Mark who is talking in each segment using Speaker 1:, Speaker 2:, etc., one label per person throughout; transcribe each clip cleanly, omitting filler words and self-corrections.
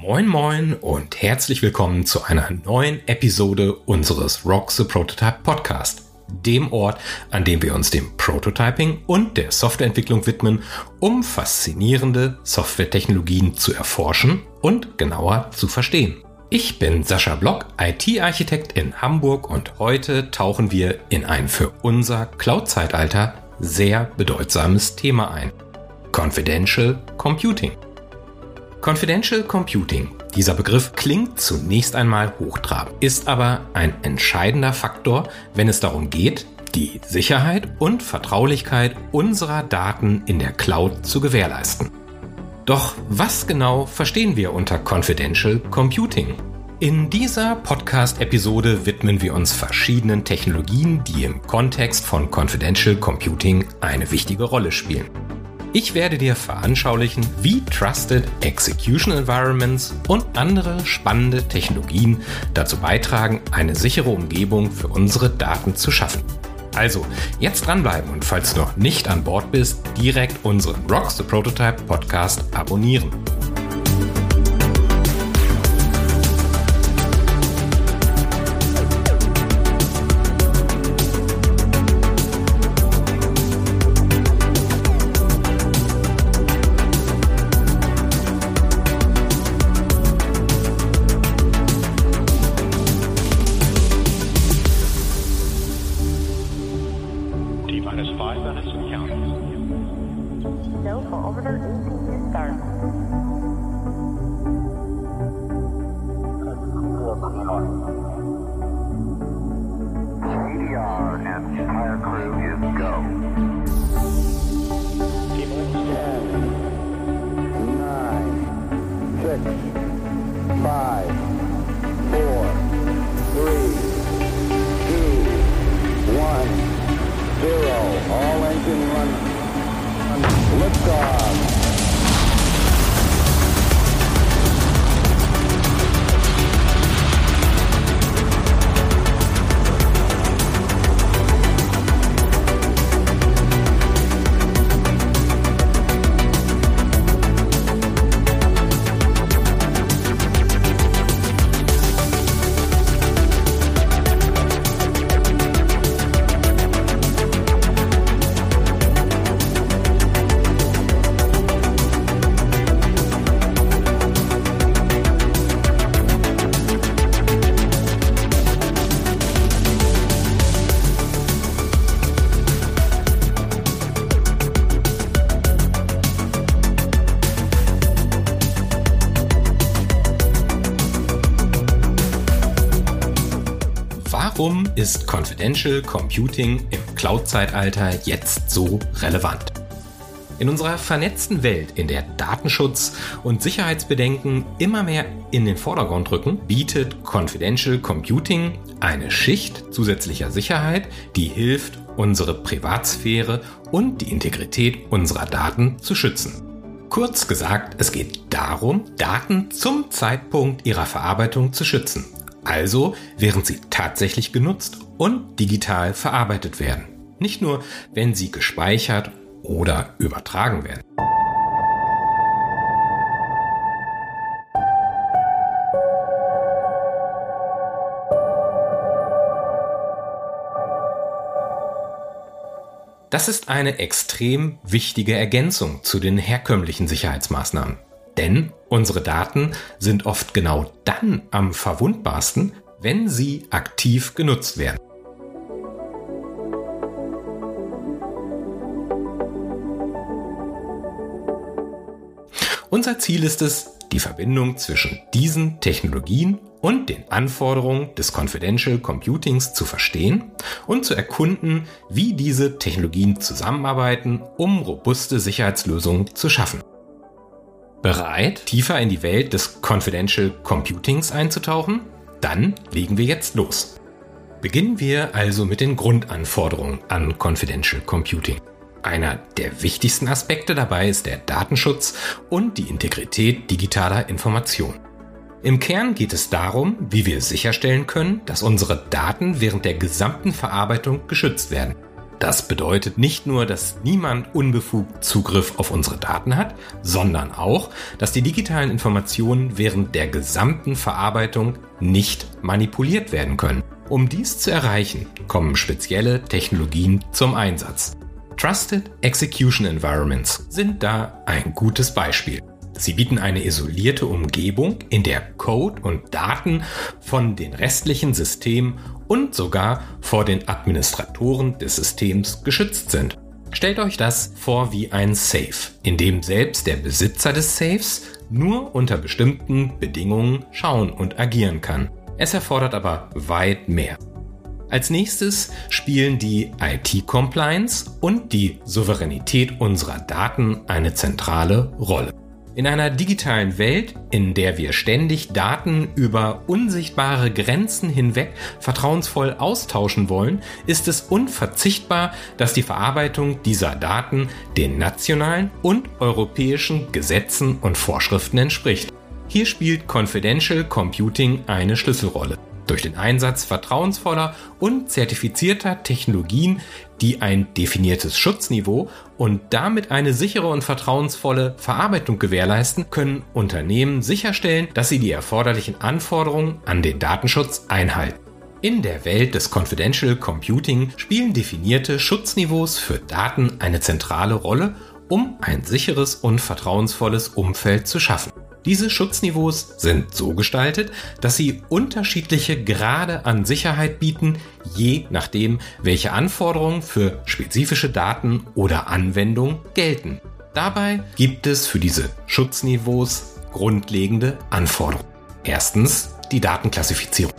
Speaker 1: Moin Moin und herzlich willkommen zu einer neuen Episode unseres Rock the Prototype Podcast, dem Ort, an dem wir uns dem Prototyping und der Softwareentwicklung widmen, um faszinierende Softwaretechnologien zu erforschen und genauer zu verstehen. Ich bin Sascha Block, IT-Architekt in Hamburg und heute tauchen wir in ein für unser Cloud-Zeitalter sehr bedeutsames Thema ein: Confidential Computing. Confidential Computing. Dieser Begriff klingt zunächst einmal hochtrabend, ist aber ein entscheidender Faktor, wenn es darum geht, die Sicherheit und Vertraulichkeit unserer Daten in der Cloud zu gewährleisten. Doch was genau verstehen wir unter Confidential Computing? In dieser Podcast-Episode widmen wir uns verschiedenen Technologien, die im Kontext von Confidential Computing eine wichtige Rolle spielen. Ich werde dir veranschaulichen, wie Trusted Execution Environments und andere spannende Technologien dazu beitragen, eine sichere Umgebung für unsere Daten zu schaffen. Also, jetzt dranbleiben und falls du noch nicht an Bord bist, direkt unseren Rock the Prototype Podcast abonnieren. Warum ist Confidential Computing im Cloud-Zeitalter jetzt so relevant? In unserer vernetzten Welt, in der Datenschutz und Sicherheitsbedenken immer mehr in den Vordergrund rücken, bietet Confidential Computing eine Schicht zusätzlicher Sicherheit, die hilft, unsere Privatsphäre und die Integrität unserer Daten zu schützen. Kurz gesagt, es geht darum, Daten zum Zeitpunkt ihrer Verarbeitung zu schützen. Also während sie tatsächlich genutzt und digital verarbeitet werden. Nicht nur, wenn sie gespeichert oder übertragen werden. Das ist eine extrem wichtige Ergänzung zu den herkömmlichen Sicherheitsmaßnahmen. Denn unsere Daten sind oft genau dann am verwundbarsten, wenn sie aktiv genutzt werden. Unser Ziel ist es, die Verbindung zwischen diesen Technologien und den Anforderungen des Confidential Computings zu verstehen und zu erkunden, wie diese Technologien zusammenarbeiten, um robuste Sicherheitslösungen zu schaffen. Bereit, tiefer in die Welt des Confidential Computings einzutauchen? Dann legen wir jetzt los. Beginnen wir also mit den Grundanforderungen an Confidential Computing. Einer der wichtigsten Aspekte dabei ist der Datenschutz und die Integrität digitaler Informationen. Im Kern geht es darum, wie wir sicherstellen können, dass unsere Daten während der gesamten Verarbeitung geschützt werden. Das bedeutet nicht nur, dass niemand unbefugt Zugriff auf unsere Daten hat, sondern auch, dass die digitalen Informationen während der gesamten Verarbeitung nicht manipuliert werden können. Um dies zu erreichen, kommen spezielle Technologien zum Einsatz. Trusted Execution Environments sind da ein gutes Beispiel. Sie bieten eine isolierte Umgebung, in der Code und Daten von den restlichen Systemen und sogar vor den Administratoren des Systems geschützt sind. Stellt euch das vor wie ein Safe, in dem selbst der Besitzer des Safes nur unter bestimmten Bedingungen schauen und agieren kann. Es erfordert aber weit mehr. Als nächstes spielen die IT-Compliance und die Souveränität unserer Daten eine zentrale Rolle. In einer digitalen Welt, in der wir ständig Daten über unsichtbare Grenzen hinweg vertrauensvoll austauschen wollen, ist es unverzichtbar, dass die Verarbeitung dieser Daten den nationalen und europäischen Gesetzen und Vorschriften entspricht. Hier spielt Confidential Computing eine Schlüsselrolle. Durch den Einsatz vertrauensvoller und zertifizierter Technologien, die ein definiertes Schutzniveau und damit eine sichere und vertrauensvolle Verarbeitung gewährleisten, können Unternehmen sicherstellen, dass sie die erforderlichen Anforderungen an den Datenschutz einhalten. In der Welt des Confidential Computing spielen definierte Schutzniveaus für Daten eine zentrale Rolle, um ein sicheres und vertrauensvolles Umfeld zu schaffen. Diese Schutzniveaus sind so gestaltet, dass sie unterschiedliche Grade an Sicherheit bieten, je nachdem, welche Anforderungen für spezifische Daten oder Anwendungen gelten. Dabei gibt es für diese Schutzniveaus grundlegende Anforderungen. Erstens die Datenklassifizierung.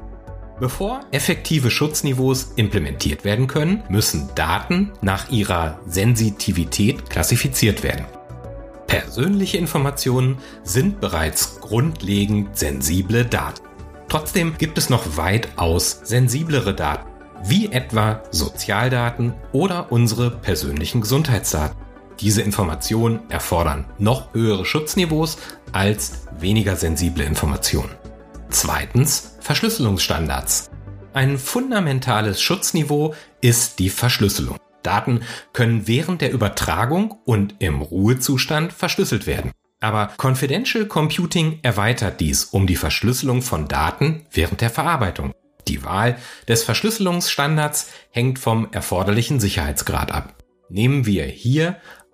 Speaker 1: Bevor effektive Schutzniveaus implementiert werden können, müssen Daten nach ihrer Sensitivität klassifiziert werden. Persönliche Informationen sind bereits grundlegend sensible Daten. Trotzdem gibt es noch weitaus sensiblere Daten, wie etwa Sozialdaten oder unsere persönlichen Gesundheitsdaten. Diese Informationen erfordern noch höhere Schutzniveaus als weniger sensible Informationen. Zweitens, Verschlüsselungsstandards. Ein fundamentales Schutzniveau ist die Verschlüsselung. Daten können während der Übertragung und im Ruhezustand verschlüsselt werden. Aber Confidential Computing erweitert dies um die Verschlüsselung von Daten während der Verarbeitung. Die Wahl des Verschlüsselungsstandards hängt vom erforderlichen Sicherheitsgrad ab. Nehmen wir hier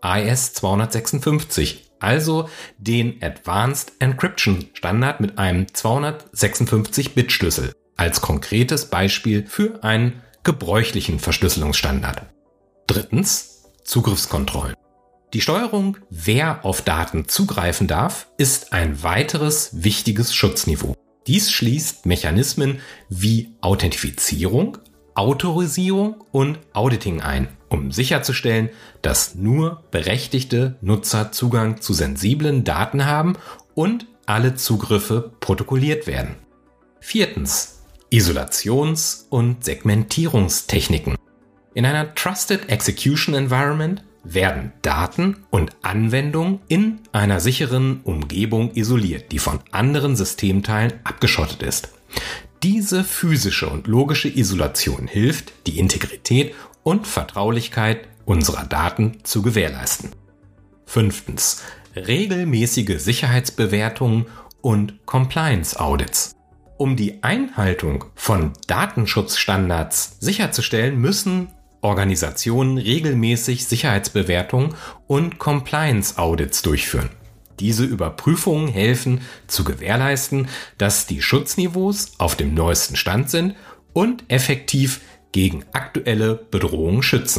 Speaker 1: AES-256, also den Advanced Encryption Standard mit einem 256-Bit-Schlüssel, als konkretes Beispiel für einen gebräuchlichen Verschlüsselungsstandard. Drittens, Zugriffskontrollen. Die Steuerung, wer auf Daten zugreifen darf, ist ein weiteres wichtiges Schutzniveau. Dies schließt Mechanismen wie Authentifizierung, Autorisierung und Auditing ein, um sicherzustellen, dass nur berechtigte Nutzer Zugang zu sensiblen Daten haben und alle Zugriffe protokolliert werden. Viertens, Isolations- und Segmentierungstechniken. In einer Trusted Execution Environment werden Daten und Anwendungen in einer sicheren Umgebung isoliert, die von anderen Systemteilen abgeschottet ist. Diese physische und logische Isolation hilft, die Integrität und Vertraulichkeit unserer Daten zu gewährleisten. Fünftens, regelmäßige Sicherheitsbewertungen und Compliance Audits. Um die Einhaltung von Datenschutzstandards sicherzustellen, müssen Organisationen regelmäßig Sicherheitsbewertungen und Compliance Audits durchführen. Diese Überprüfungen helfen zu gewährleisten, dass die Schutzniveaus auf dem neuesten Stand sind und effektiv gegen aktuelle Bedrohungen schützen.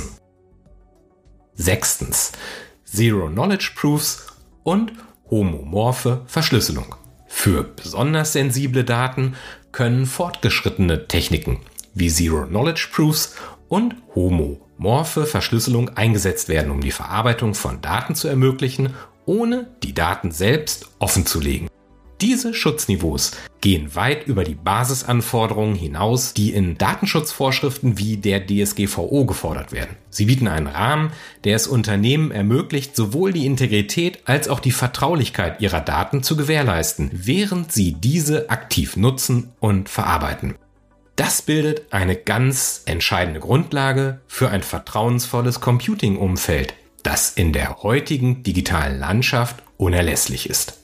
Speaker 1: Sechstens, Zero Knowledge Proofs und homomorphe Verschlüsselung. Für besonders sensible Daten können fortgeschrittene Techniken wie Zero Knowledge Proofs und homomorphe Verschlüsselung eingesetzt werden, um die Verarbeitung von Daten zu ermöglichen, ohne die Daten selbst offenzulegen. Diese Schutzniveaus gehen weit über die Basisanforderungen hinaus, die in Datenschutzvorschriften wie der DSGVO gefordert werden. Sie bieten einen Rahmen, der es Unternehmen ermöglicht, sowohl die Integrität als auch die Vertraulichkeit ihrer Daten zu gewährleisten, während sie diese aktiv nutzen und verarbeiten. Das bildet eine ganz entscheidende Grundlage für ein vertrauensvolles Computing-Umfeld, das in der heutigen digitalen Landschaft unerlässlich ist.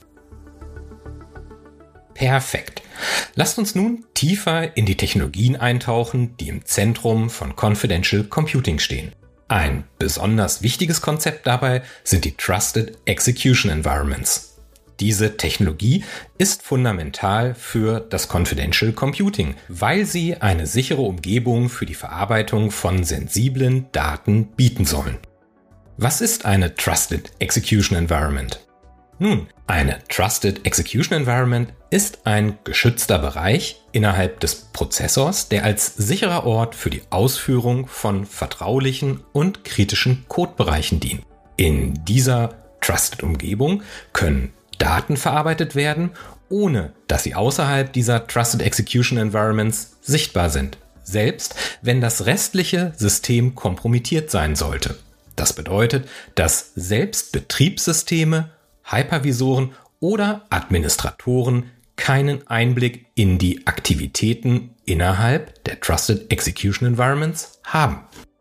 Speaker 1: Perfekt. Lasst uns nun tiefer in die Technologien eintauchen, die im Zentrum von Confidential Computing stehen. Ein besonders wichtiges Konzept dabei sind die Trusted Execution Environments. Diese Technologie ist fundamental für das Confidential Computing, weil sie eine sichere Umgebung für die Verarbeitung von sensiblen Daten bieten sollen. Was ist eine Trusted Execution Environment? Nun, eine Trusted Execution Environment ist ein geschützter Bereich innerhalb des Prozessors, der als sicherer Ort für die Ausführung von vertraulichen und kritischen Codebereichen dient. In dieser Trusted-Umgebung können Daten verarbeitet werden, ohne dass sie außerhalb dieser Trusted Execution Environments sichtbar sind, selbst wenn das restliche System kompromittiert sein sollte. Das bedeutet, dass selbst Betriebssysteme, Hypervisoren oder Administratoren keinen Einblick in die Aktivitäten innerhalb der Trusted Execution Environments haben.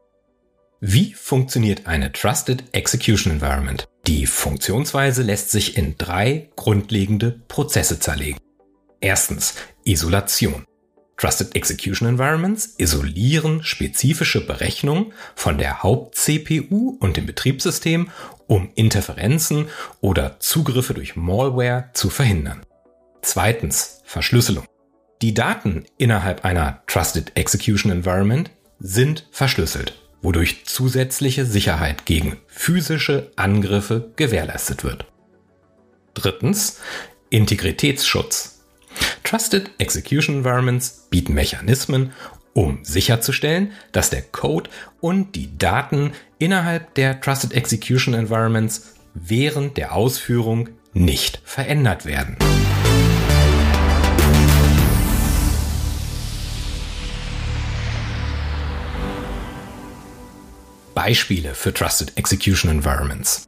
Speaker 1: Wie funktioniert eine Trusted Execution Environment? Die Funktionsweise lässt sich in 3 grundlegende Prozesse zerlegen. Erstens, Isolation. Trusted Execution Environments isolieren spezifische Berechnungen von der Haupt-CPU und dem Betriebssystem, um Interferenzen oder Zugriffe durch Malware zu verhindern. Zweitens, Verschlüsselung. Die Daten innerhalb einer Trusted Execution Environment sind verschlüsselt, wodurch zusätzliche Sicherheit gegen physische Angriffe gewährleistet wird. Drittens, Integritätsschutz. Trusted Execution Environments bieten Mechanismen, um sicherzustellen, dass der Code und die Daten innerhalb der Trusted Execution Environments während der Ausführung nicht verändert werden. Beispiele für Trusted Execution Environments.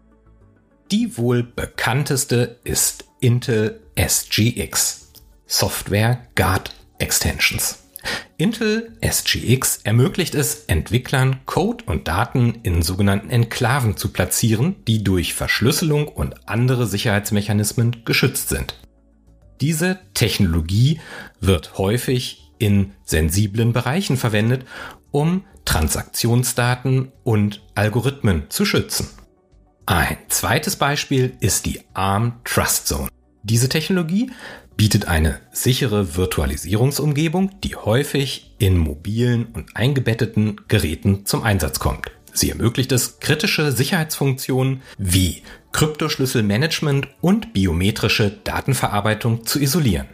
Speaker 1: Die wohl bekannteste ist Intel SGX, Software Guard Extensions. Intel SGX ermöglicht es Entwicklern, Code und Daten in sogenannten Enklaven zu platzieren, die durch Verschlüsselung und andere Sicherheitsmechanismen geschützt sind. Diese Technologie wird häufig in sensiblen Bereichen verwendet, um Transaktionsdaten und Algorithmen zu schützen. Ein zweites Beispiel ist die ARM Trust Zone. Diese Technologie bietet eine sichere Virtualisierungsumgebung, die häufig in mobilen und eingebetteten Geräten zum Einsatz kommt. Sie ermöglicht es, kritische Sicherheitsfunktionen wie Kryptoschlüsselmanagement und biometrische Datenverarbeitung zu isolieren.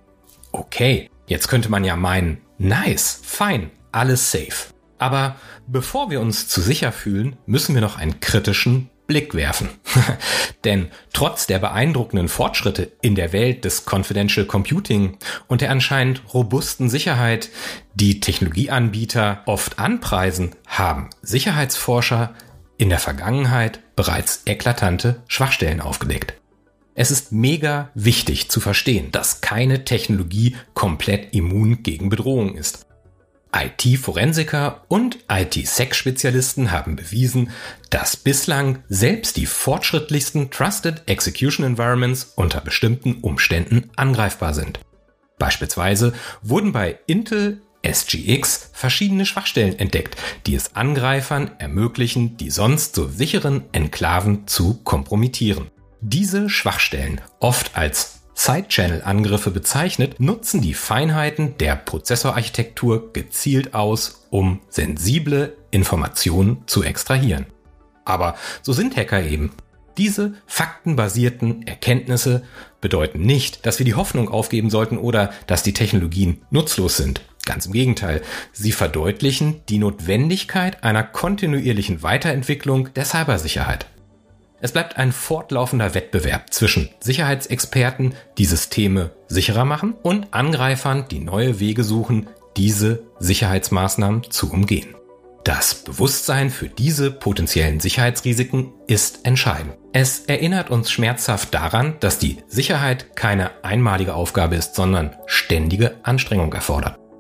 Speaker 1: Okay, jetzt könnte man ja meinen, nice, fein, alles safe. Aber bevor wir uns zu sicher fühlen, müssen wir noch einen kritischen Blick werfen. Denn trotz der beeindruckenden Fortschritte in der Welt des Confidential Computing und der anscheinend robusten Sicherheit, die Technologieanbieter oft anpreisen, haben Sicherheitsforscher in der Vergangenheit bereits eklatante Schwachstellen aufgedeckt. Es ist mega wichtig zu verstehen, dass keine Technologie komplett immun gegen Bedrohung ist. IT-Forensiker und IT-Sec-Spezialisten haben bewiesen, dass bislang selbst die fortschrittlichsten Trusted Execution Environments unter bestimmten Umständen angreifbar sind. Beispielsweise wurden bei Intel SGX verschiedene Schwachstellen entdeckt, die es Angreifern ermöglichen, die sonst so sicheren Enklaven zu kompromittieren. Diese Schwachstellen, oft als Side-Channel-Angriffe bezeichnet, nutzen die Feinheiten der Prozessorarchitektur gezielt aus, um sensible Informationen zu extrahieren. Aber so sind Hacker eben. Diese faktenbasierten Erkenntnisse bedeuten nicht, dass wir die Hoffnung aufgeben sollten oder dass die Technologien nutzlos sind. Ganz im Gegenteil, sie verdeutlichen die Notwendigkeit einer kontinuierlichen Weiterentwicklung der Cybersicherheit. Es bleibt ein fortlaufender Wettbewerb zwischen Sicherheitsexperten, die Systeme sicherer machen, und Angreifern, die neue Wege suchen, diese Sicherheitsmaßnahmen zu umgehen. Das Bewusstsein für diese potenziellen Sicherheitsrisiken ist entscheidend. Es erinnert uns schmerzhaft daran, dass die Sicherheit keine einmalige Aufgabe ist, sondern ständige Anstrengung erfordert.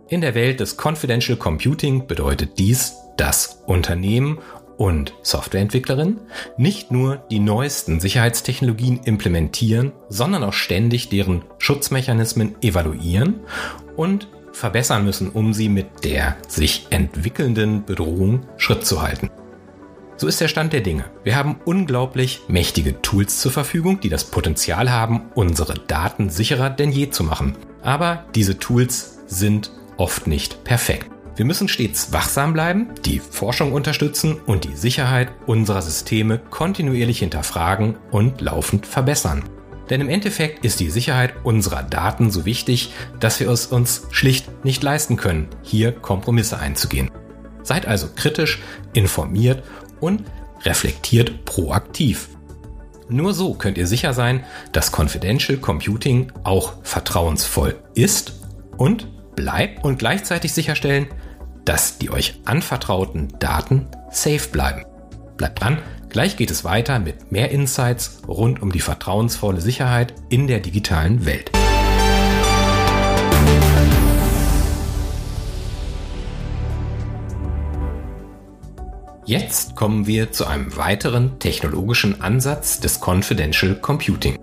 Speaker 1: In der Welt des Confidential Computing bedeutet dies, dass Unternehmen und Softwareentwicklerinnen nicht nur die neuesten Sicherheitstechnologien implementieren, sondern auch ständig deren Schutzmechanismen evaluieren und verbessern müssen, um sie mit der sich entwickelnden Bedrohung Schritt zu halten. So ist der Stand der Dinge. Wir haben unglaublich mächtige Tools zur Verfügung, die das Potenzial haben, unsere Daten sicherer denn je zu machen. Aber diese Tools sind oft nicht perfekt. Wir müssen stets wachsam bleiben, die Forschung unterstützen und die Sicherheit unserer Systeme kontinuierlich hinterfragen und laufend verbessern. Denn im Endeffekt ist die Sicherheit unserer Daten so wichtig, dass wir es uns schlicht nicht leisten können, hier Kompromisse einzugehen. Seid also kritisch, informiert und reflektiert proaktiv. Nur so könnt ihr sicher sein, dass Confidential Computing auch vertrauensvoll ist und bleibt und gleichzeitig sicherstellen, dass die euch anvertrauten Daten safe bleiben. Bleibt dran, gleich geht es weiter mit mehr Insights rund um die vertrauensvolle Sicherheit in der digitalen Welt. Jetzt kommen wir zu einem weiteren technologischen Ansatz des Confidential Computing,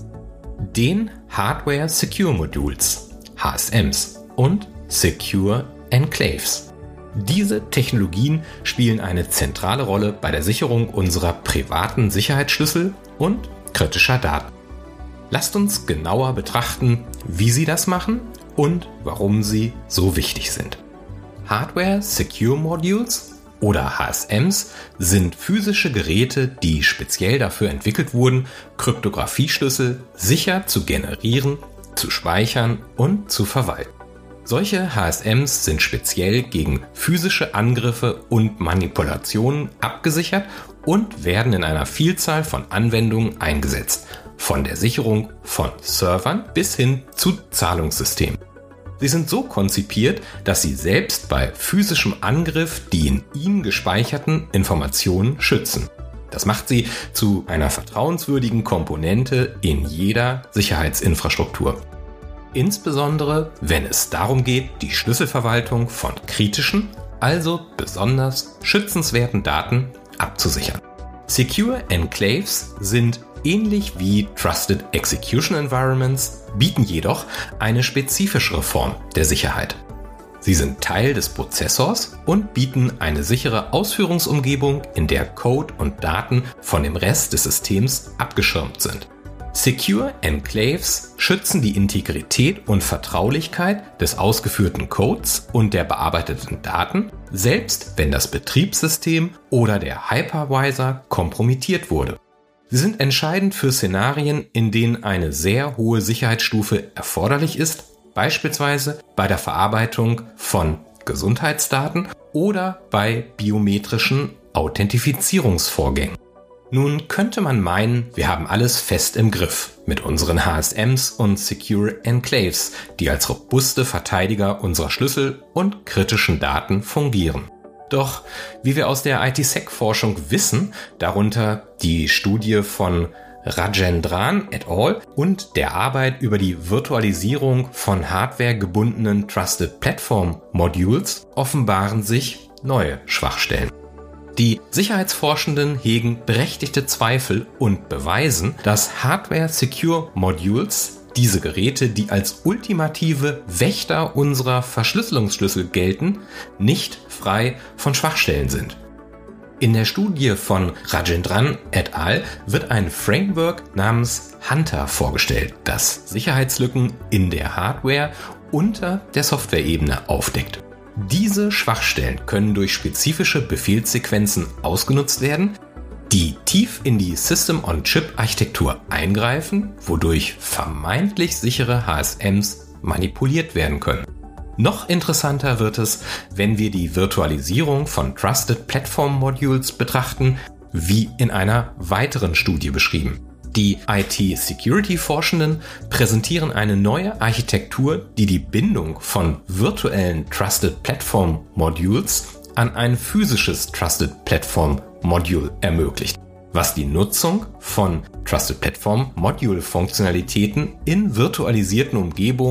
Speaker 1: den Hardware Secure Modules, HSMs und Secure Enclaves. Diese Technologien spielen eine zentrale Rolle bei der Sicherung unserer privaten Sicherheitsschlüssel und kritischer Daten. Lasst uns genauer betrachten, wie sie das machen und warum sie so wichtig sind. Hardware Secure Modules oder HSMs sind physische Geräte, die speziell dafür entwickelt wurden, Kryptographieschlüssel sicher zu generieren, zu speichern und zu verwalten. Solche HSMs sind speziell gegen physische Angriffe und Manipulationen abgesichert und werden in einer Vielzahl von Anwendungen eingesetzt, von der Sicherung von Servern bis hin zu Zahlungssystemen. Sie sind so konzipiert, dass sie selbst bei physischem Angriff die in ihnen gespeicherten Informationen schützen. Das macht sie zu einer vertrauenswürdigen Komponente in jeder Sicherheitsinfrastruktur. Insbesondere, wenn es darum geht, die Schlüsselverwaltung von kritischen, also besonders schützenswerten Daten abzusichern. Secure Enclaves sind ähnlich wie Trusted Execution Environments, bieten jedoch eine spezifischere Form der Sicherheit. Sie sind Teil des Prozessors und bieten eine sichere Ausführungsumgebung, in der Code und Daten von dem Rest des Systems abgeschirmt sind. Secure Enclaves schützen die Integrität und Vertraulichkeit des ausgeführten Codes und der bearbeiteten Daten, selbst wenn das Betriebssystem oder der Hypervisor kompromittiert wurde. Sie sind entscheidend für Szenarien, in denen eine sehr hohe Sicherheitsstufe erforderlich ist, beispielsweise bei der Verarbeitung von Gesundheitsdaten oder bei biometrischen Authentifizierungsvorgängen. Nun könnte man meinen, wir haben alles fest im Griff mit unseren HSMs und Secure Enclaves, die als robuste Verteidiger unserer Schlüssel und kritischen Daten fungieren. Doch, wie wir aus der ITsec-Forschung wissen, darunter die Studie von Rajendran et al. Und der Arbeit über die Virtualisierung von hardwaregebundenen Trusted Platform Modules, offenbaren sich neue Schwachstellen. Die Sicherheitsforschenden hegen berechtigte Zweifel und beweisen, dass Hardware Secure Modules, diese Geräte, die als ultimative Wächter unserer Verschlüsselungsschlüssel gelten, nicht frei von Schwachstellen sind. In der Studie von Rajendran et al. Wird ein Framework namens Hunter vorgestellt, das Sicherheitslücken in der Hardware unter der Softwareebene aufdeckt. Diese Schwachstellen können durch spezifische Befehlssequenzen ausgenutzt werden, die tief in die System-on-Chip-Architektur eingreifen, wodurch vermeintlich sichere HSMs manipuliert werden können. Noch interessanter wird es, wenn wir die Virtualisierung von Trusted Platform Modules betrachten, wie in einer weiteren Studie beschrieben. Die IT-Security-Forschenden präsentieren eine neue Architektur, die die Bindung von virtuellen Trusted Platform Modules an ein physisches Trusted Platform Module ermöglicht, was die Nutzung von Trusted Platform Module Funktionalitäten in virtualisierten Umgebungen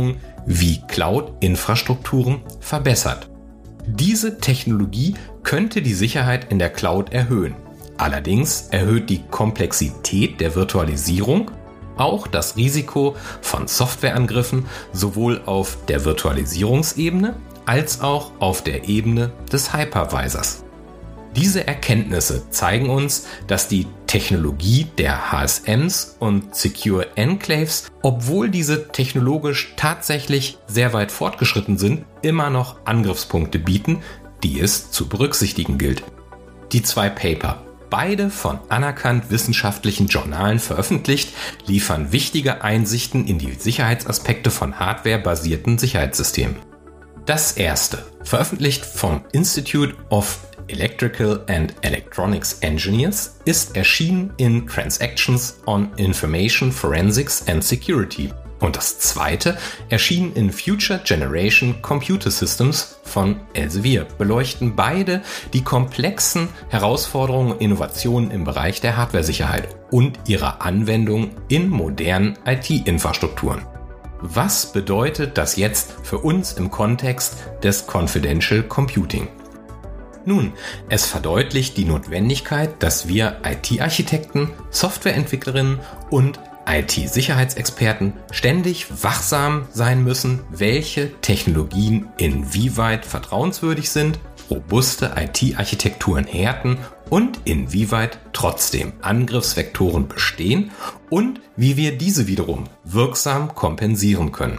Speaker 1: wie Cloud-Infrastrukturen verbessert. Diese Technologie könnte die Sicherheit in der Cloud erhöhen. Allerdings erhöht die Komplexität der Virtualisierung auch das Risiko von Softwareangriffen sowohl auf der Virtualisierungsebene als auch auf der Ebene des Hypervisors. Diese Erkenntnisse zeigen uns, dass die Technologie der HSMs und Secure Enclaves, obwohl diese technologisch tatsächlich sehr weit fortgeschritten sind, immer noch Angriffspunkte bieten, die es zu berücksichtigen gilt. Die 2 Paper, beide von anerkannt wissenschaftlichen Journalen veröffentlicht, liefern wichtige Einsichten in die Sicherheitsaspekte von hardwarebasierten Sicherheitssystemen. Das erste, veröffentlicht vom Institute of Electrical and Electronics Engineers, ist erschienen in Transactions on Information Forensics and Security. Und das zweite erschien in Future Generation Computer Systems von Elsevier, beleuchten beide die komplexen Herausforderungen und Innovationen im Bereich der Hardwaresicherheit und ihrer Anwendung in modernen IT-Infrastrukturen. Was bedeutet das jetzt für uns im Kontext des Confidential Computing? Nun, es verdeutlicht die Notwendigkeit, dass wir IT-Architekten, Softwareentwicklerinnen und IT-Sicherheitsexperten ständig wachsam sein müssen, welche Technologien inwieweit vertrauenswürdig sind, robuste IT-Architekturen härten und inwieweit trotzdem Angriffsvektoren bestehen und wie wir diese wiederum wirksam kompensieren können.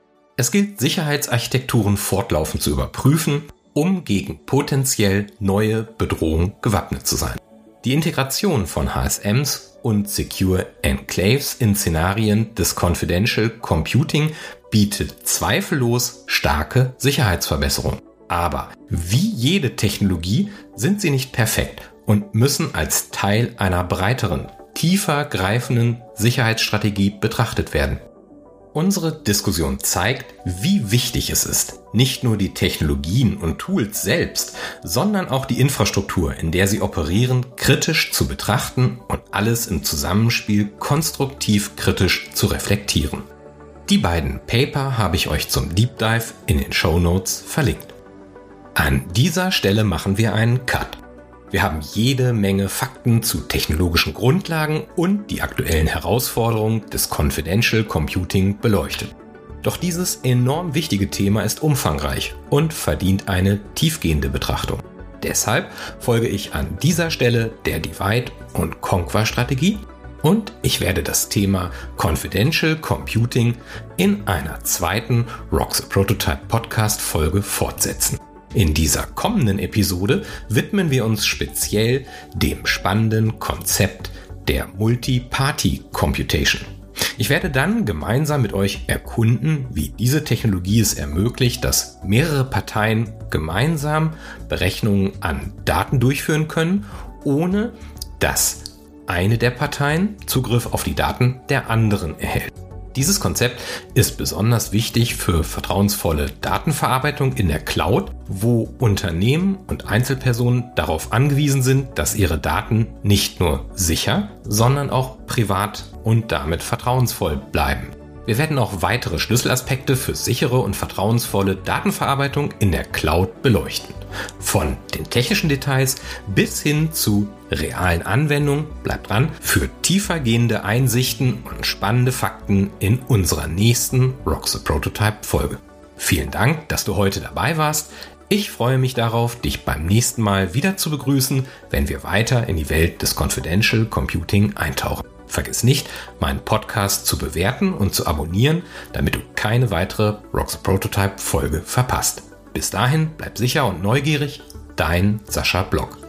Speaker 1: Es gilt, Sicherheitsarchitekturen fortlaufend zu überprüfen, um gegen potenziell neue Bedrohungen gewappnet zu sein. Die Integration von HSMs und Secure Enclaves in Szenarien des Confidential Computing bietet zweifellos starke Sicherheitsverbesserungen. Aber wie jede Technologie sind sie nicht perfekt und müssen als Teil einer breiteren, tiefer greifenden Sicherheitsstrategie betrachtet werden. Unsere Diskussion zeigt, wie wichtig es ist, nicht nur die Technologien und Tools selbst, sondern auch die Infrastruktur, in der sie operieren, kritisch zu betrachten und alles im Zusammenspiel konstruktiv kritisch zu reflektieren. Die beiden Paper habe ich euch zum Deep Dive in den Shownotes verlinkt. An dieser Stelle machen wir einen Cut. Wir haben jede Menge Fakten zu technologischen Grundlagen und die aktuellen Herausforderungen des Confidential Computing beleuchtet. Doch dieses enorm wichtige Thema ist umfangreich und verdient eine tiefgehende Betrachtung. Deshalb folge ich an dieser Stelle der Divide- und Conquer-Strategie und ich werde das Thema Confidential Computing in einer zweiten Rock the Prototype Podcast Folge fortsetzen. In dieser kommenden Episode widmen wir uns speziell dem spannenden Konzept der Multi-Party Computation. Ich werde dann gemeinsam mit euch erkunden, wie diese Technologie es ermöglicht, dass mehrere Parteien gemeinsam Berechnungen an Daten durchführen können, ohne dass eine der Parteien Zugriff auf die Daten der anderen erhält. Dieses Konzept ist besonders wichtig für vertrauensvolle Datenverarbeitung in der Cloud, wo Unternehmen und Einzelpersonen darauf angewiesen sind, dass ihre Daten nicht nur sicher, sondern auch privat und damit vertrauensvoll bleiben. Wir werden auch weitere Schlüsselaspekte für sichere und vertrauensvolle Datenverarbeitung in der Cloud beleuchten. Von den technischen Details bis hin zu realen Anwendungen, bleibt dran für tiefergehende Einsichten und spannende Fakten in unserer nächsten Rock the Prototype Folge. Vielen Dank, dass du heute dabei warst. Ich freue mich darauf, dich beim nächsten Mal wieder zu begrüßen, wenn wir weiter in die Welt des Confidential Computing eintauchen. Vergiss nicht, meinen Podcast zu bewerten und zu abonnieren, damit du keine weitere Rock the Prototype Folge verpasst. Bis dahin, bleib sicher und neugierig, dein Sascha Block.